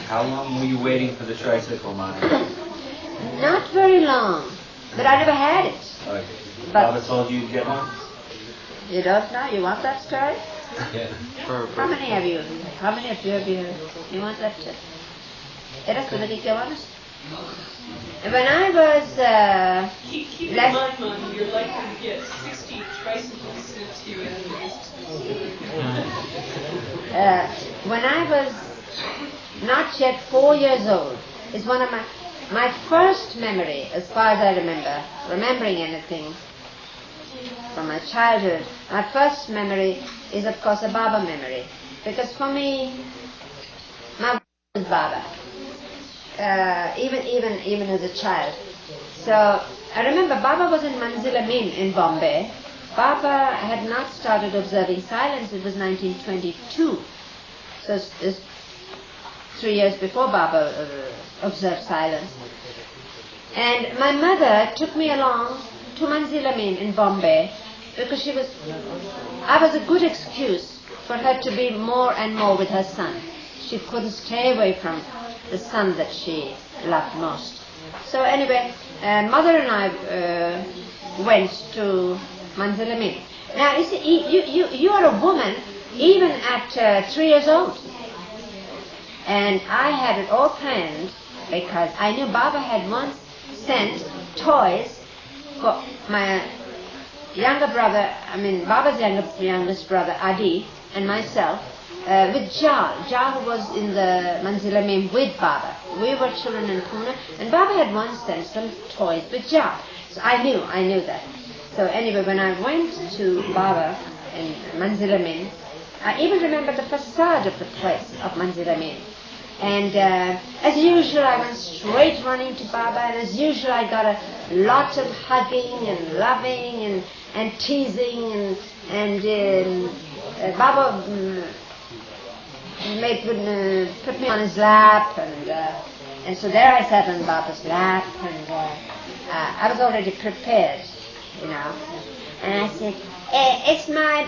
How long were you waiting for the tricycle, Maya? Not very long, but I never had it. Okay. But Baba told you you'd get one? you don't know? You want that story? Yeah. How many of you? How many of you have you want that? Era somebody que wants? When I was Keep in mind, Mom, you're likely to get 60 tricycles sent to you when I was not yet 4 years old, is one of my first memory, as far as I remembering anything from my childhood. My first memory is, of course, a Baba memory, because for me, my was Baba. Even as a child. So I remember Baba was in Manzil Amin in Bombay. Baba had not started observing silence. It was 1922. So it's 3 years before Baba observed silence. And my mother took me along to Manzil Amin in Bombay because I was a good excuse for her to be more and more with her son. She couldn't stay away from the son that she loved most. So anyway, mother and I went to Manzil Amin. Now, you see, you are a woman even at 3 years old. And I had it all planned because I knew Baba had once sent toys for my younger brother, Baba's youngest brother, Adi, and myself, with Jal. Jal was in the Manzil Amin with Baba. We were children in Pune, and Baba had once sent some toys with Jal. So I knew that. So anyway, when I went to Baba in Manzil Amin, I even remember the facade of the place of Manzil Amin. And as usual, I went straight running to Baba, and as usual, I got a lot of hugging and loving and teasing, and Baba put me on his lap, and so there I sat on Baba's lap, and I was already prepared, you know. And I said, it's my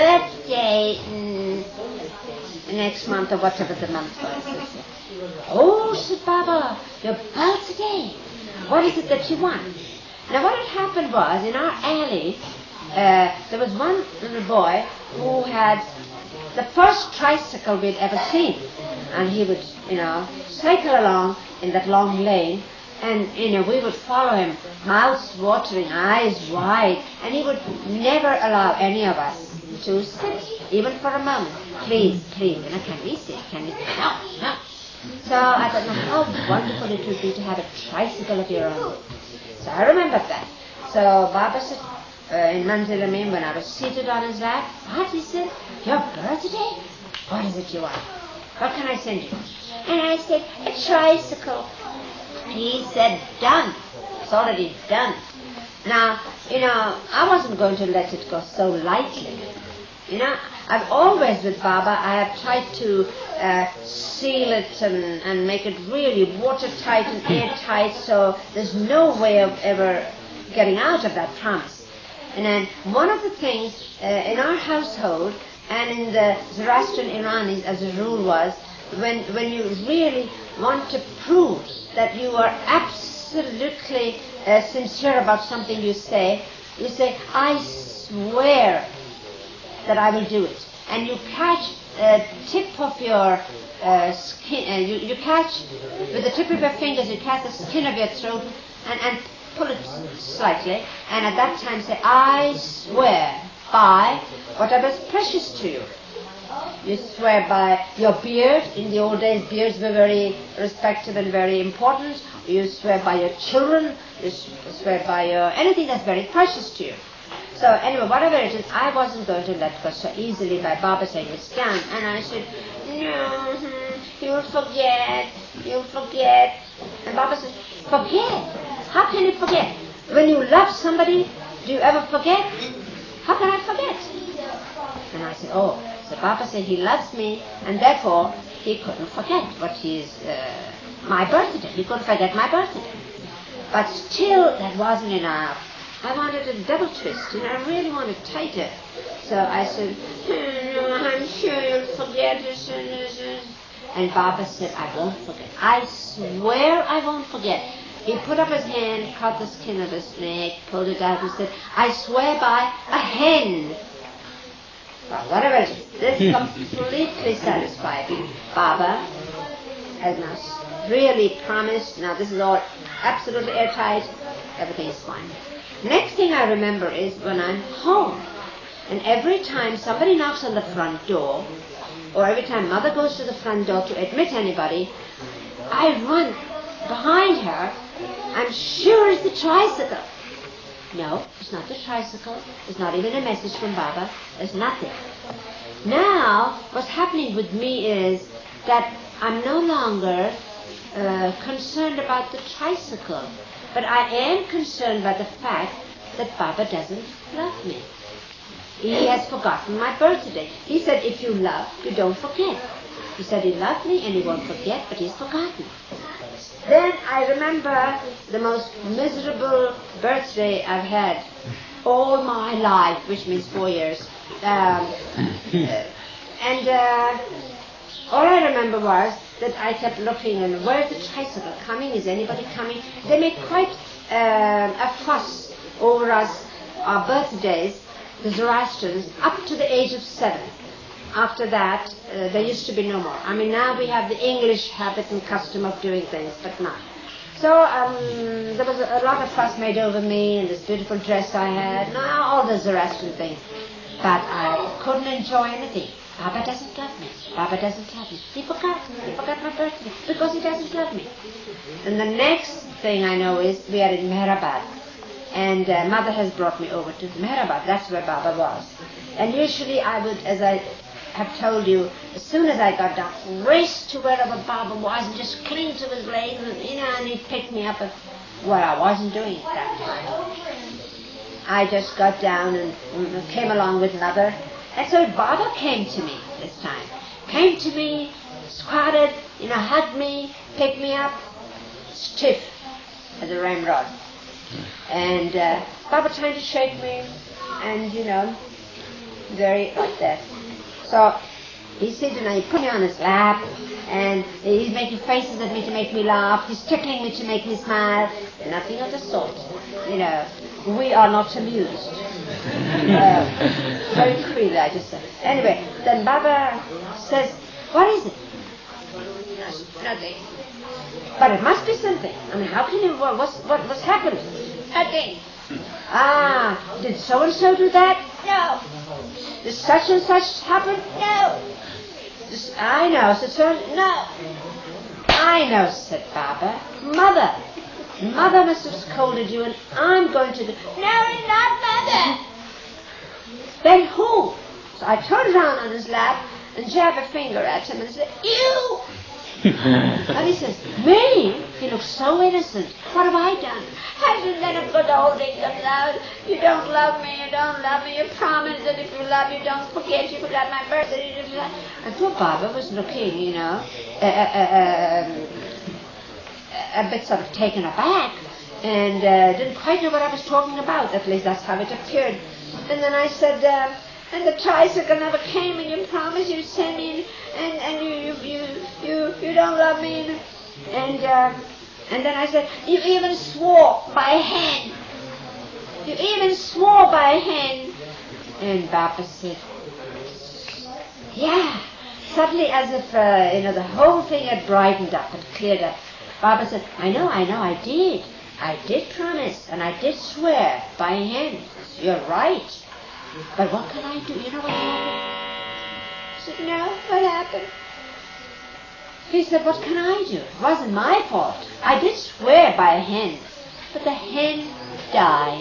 birthday next month, or whatever the month was. Oh, said Baba, your birthday. What is it that you want? Now what had happened was, in our alley, there was one little boy who had the first tricycle we'd ever seen. And he would, cycle along in that long lane, and, we would follow him, mouths watering, eyes wide, and he would never allow any of us to sit, even for a moment. Please, can we sit? No. So I thought, how wonderful it would be to have a tricycle of your own. So I remembered that. So Baba said, in Manzil Amin, when I was seated on his lap, what? He said, your birthday? What is it you want? What can I send you? And I said, a tricycle. He said, done. It's already done. Now, I wasn't going to let it go so lightly. I've always, with Baba, I have tried to seal it and make it really watertight and airtight, so there's no way of ever getting out of that promise. And then one of the things in our household and in the Zoroastrian Iranis, as a rule, was when you really want to prove that you are absolutely sincere about something you say, I swear that I will do it. And you catch the tip of your skin, you catch, with the tip of your fingers, you catch the skin of your throat and pull it slightly, and at that time say, I swear by whatever is precious to you. You swear by your beard. In the old days, beards were very respected and very important. You swear by your children. You swear by anything that's very precious to you. So anyway, whatever it is, I wasn't going to let go so easily by Baba saying it's done. And I said, no, you'll forget. And Baba said, forget? How can you forget? When you love somebody, do you ever forget? How can I forget? And I said, so Baba said he loves me, and therefore he couldn't forget my birthday. He couldn't forget my birthday. But still, that wasn't enough. I wanted a double twist, I really wanted tighter. So I said, I'm sure you'll forget it. And Baba said, I won't forget. I swear I won't forget. He put up his hand, cut the skin of his neck, pulled it out and said, I swear by a hen. Well, whatever it is, this completely satisfied me. Baba has now really promised, now this is all absolutely airtight, everything is fine. Next thing I remember is when I'm home, and every time somebody knocks on the front door, or every time Mother goes to the front door to admit anybody, I run behind her. I'm sure it's the tricycle. No, it's not the tricycle. It's not even a message from Baba. There's nothing. Now, what's happening with me is that I'm no longer concerned about the tricycle, but I am concerned by the fact that Baba doesn't love me. He has forgotten my birthday. He said, if you love, you don't forget. He said he loved me and he won't forget, but he's forgotten. Then I remember the most miserable birthday I've had all my life, which means 4 years. All I remember was that I kept looking, and where's the tricycle coming? Is anybody coming? They made quite a fuss over us, our birthdays, the Zoroastrians, up to the age of 7. After that, there used to be no more. I mean, now we have the English habit and custom of doing things, but not. So there was a lot of fuss made over me and this beautiful dress I had, all the Zoroastrian things. But I couldn't enjoy anything. Baba doesn't love me. Baba doesn't love me. He forgot my birthday because he doesn't love me. And the next thing I know is we are in Meherabad. And Mother has brought me over to Meherabad. That's where Baba was. And usually I would, as I have told you, as soon as I got down, race to wherever Baba was and just cling to his legs, and he'd pick me up. Well, I wasn't doing it that time. I just got down and came along with Mother. And so Baba came to me this time. Came to me, squatted, hugged me, picked me up, stiff as a ramrod. And Baba trying to shake me, and very like that. So he's sitting and he put me on his lap, and he's making faces at me to make me laugh. He's tickling me to make me smile. Nothing of the sort. We are not amused. Very freely, I just said. Anyway, then Baba says, what is it? Nothing. But it must be something. I mean, how can you, what's happened? Nothing. Did so-and-so do that? No. Did such and such happen? No. I know, said so-and-so. No. I know, said Baba. Mother must have scolded you, and I'm going to do... No, it's not Mother. Then who? So I turned around on his lap and jabbed a finger at him and said, you! And he says, me? He looks so innocent. What have I done? Hasn't that a good old thing comes out? You don't love me, you don't love me. You promised that if you love, you don't forget. You forgot my birthday. And poor Baba was looking, a bit sort of taken aback and didn't quite know what I was talking about. At least that's how it appeared. And then I said, and the tricycle never came, and you promised you'd send me, and you don't love me, and then I said, you even swore by a hen. You even swore by a hen. And Baba said, yeah. Suddenly, as if the whole thing had brightened up and cleared up. Baba said, I know, I did. I did promise, and I did swear by a hen. You're right. But what can I do? You know what happened? I said, no, what happened? He said, what can I do? It wasn't my fault. I did swear by a hen, but the hen died.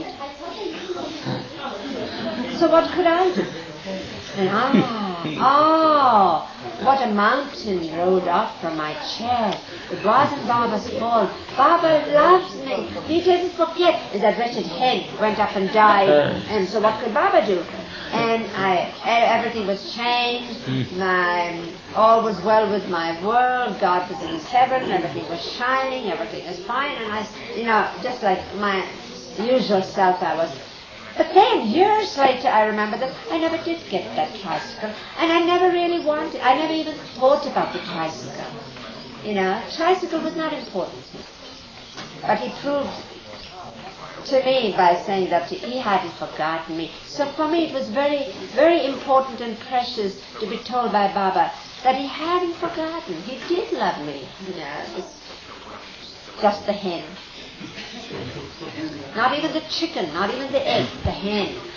So what could I do? And what a mountain rolled off from my chair. It wasn't Baba's fault. Baba loves me. He didn't forget. And that wretched hen went up and died. And so what could Baba do? And everything was changed. All was well with my world. God was in his heaven. Everything was shining. Everything was fine. And I, just like my usual self, I was But then, years later, I remember that I never did get that tricycle, and I never really wanted, I never even thought about the tricycle. You know, tricycle was not important. But he proved to me by saying that he hadn't forgotten me. So for me it was very, very important and precious to be told by Baba that he hadn't forgotten. He did love me. You know, it's just the hen. Not even the chicken, not even the egg, the hen.